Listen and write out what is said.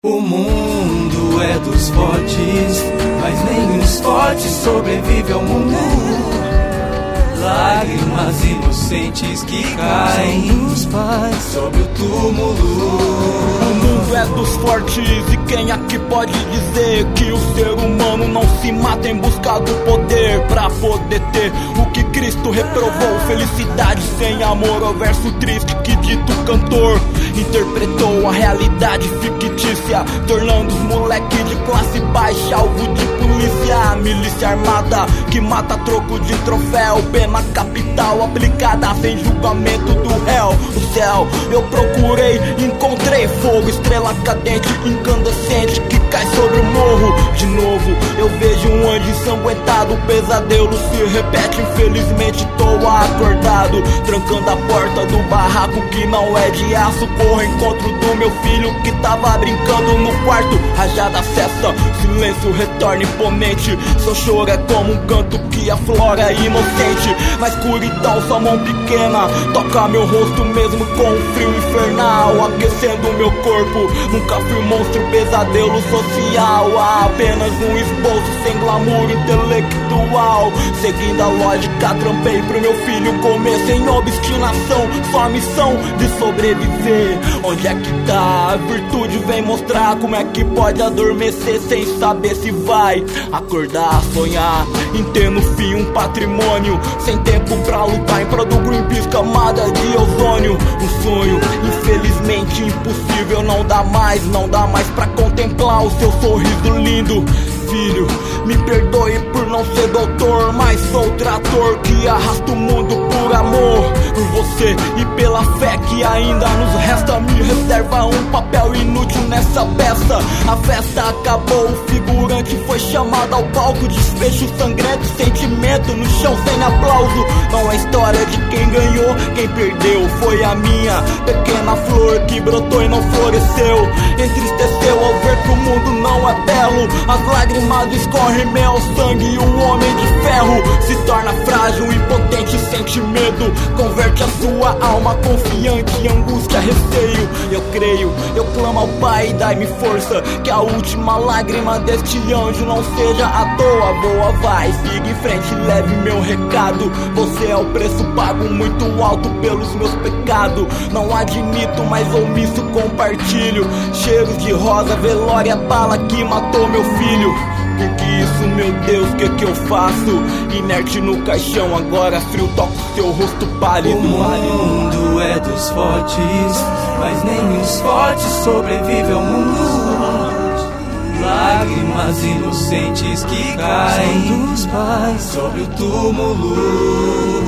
O mundo é dos fortes, mas nem os fortes sobrevivem ao mundo. Lágrimas inocentes que caem dos pais sobre o túmulo. O mundo é dos fortes, e quem aqui pode dizer que o ser humano não se mata em busca do poder pra poder ter o que Cristo reprovou? Felicidade sem amor, o verso triste que dito cantor interpretou a realidade fictícia, tornando os moleques de classe baixa alvo de polícia. Milícia armada que mata a troco de troféu, pena capital aplicada sem julgamento do réu. O céu eu procurei, encontrei fogo, estrela cadente, incandescente que cai sobre o morro. De novo eu vejo um anjo ensanguentado, o pesadelo se repete, infelizmente tô acordado, trancando a porta do barraco que não é de aço. Corro ao encontro do meu filho que tava brincando no quarto. Rajada cessa, silêncio retorna imponente, seu choro é como um canto que aflora inocente. Na escuridão sua mão pequena toca meu rosto mesmo com um frio infernal, aquecendo meu corpo. Nunca fui monstro, pesadelo social, apenas um esboço sem glamour intelectual. Seguindo a lógica, trampei pro meu filho comer sem obstinação, só a missão de sobreviver. Onde é que tá? A virtude vem mostrar como é que pode adormecer sem saber se vai acordar, sonhar em ter no fim um patrimônio, sem tempo pra lutar em prol do Greenpeace, camada de ozônio. Um sonho, infelizmente impossível, não dá mais pra contemplar o seu sorriso lindo. Filho, me perdoe por não ser doutor, mas sou trator que arrasta o mundo por amor. Por você e pela fé que ainda nos resta, me reserva um papel inútil nessa peça. A festa acabou, o figurante foi chamado ao palco, desfecho sangrento, sentimento no chão sem aplauso. Não é história de quem ganhou, quem perdeu foi a minha pequena flor que brotou e não floresceu. Entristeceu ao ver que o mundo não é belo, as lágrimas escorrem meu sangue e o homem de ferro se torna frágil, impotente, sente medo, converte a sua alma confiante em angústia, receio. Eu creio, eu clamo ao Pai, dai-me força, que a última lágrima deste anjo não seja à toa. Boa, vai, siga em frente, leve meu recado. Você é o preço pago muito alto pelos meus pecados. Não admito, mas omisso compartilho. Cheiros de rosa, velório, a bala que matou meu filho. Porque isso, meu Deus, que eu faço? Inerte no caixão, agora frio, toco seu rosto pálido. O mundo é dos fortes, mas nem os fortes sobrevivem ao mundo. Lágrimas inocentes que caem dos pais sobre o túmulo.